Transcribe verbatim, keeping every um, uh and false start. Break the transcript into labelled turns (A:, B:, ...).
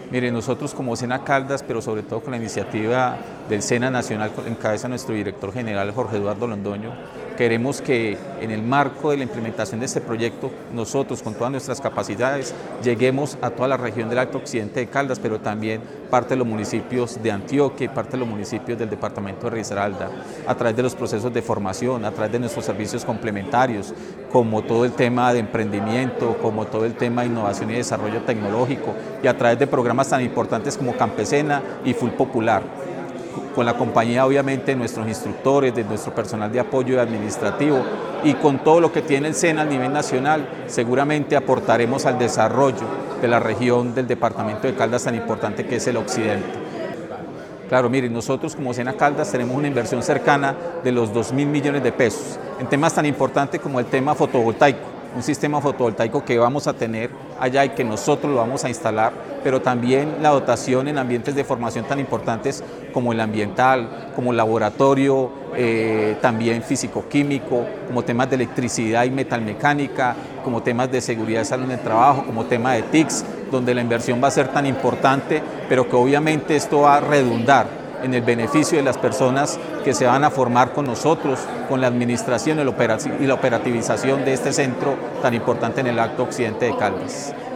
A: Mire, nosotros como SENA Caldas, pero sobre todo con la iniciativa del SENA Nacional, en cabeza de nuestro director general Jorge Eduardo Londoño, queremos que en el marco de la implementación de este proyecto, nosotros con todas nuestras capacidades lleguemos a toda la región del Alto Occidente de Caldas, pero también parte de los municipios de Antioquia y parte de los municipios del departamento de Risaralda, a través de los procesos de formación, a través de nuestros servicios complementarios, como todo el tema de emprendimiento, como todo el tema de innovación y desarrollo tecnológico, y a través de programas tan importantes como Campesena y Full Popular, con la compañía obviamente de nuestros instructores, de nuestro personal de apoyo y administrativo, y con todo lo que tiene el SENA a nivel nacional, seguramente aportaremos al desarrollo de la región del departamento de Caldas tan importante que es el occidente. Claro, miren, nosotros como SENA Caldas tenemos una inversión cercana de los dos mil millones de pesos en temas tan importantes como el tema fotovoltaico, un sistema fotovoltaico que vamos a tener allá y que nosotros lo vamos a instalar, pero también la dotación en ambientes de formación tan importantes como el ambiental, como el laboratorio, eh, también físico-químico, como temas de electricidad y metalmecánica, como temas de seguridad y salud en el trabajo, como tema de T I Cs, donde la inversión va a ser tan importante, pero que obviamente esto va a redundar en el beneficio de las personas que se van a formar con nosotros, con la administración y la operativización de este centro tan importante en el Alto Occidente de Caldas.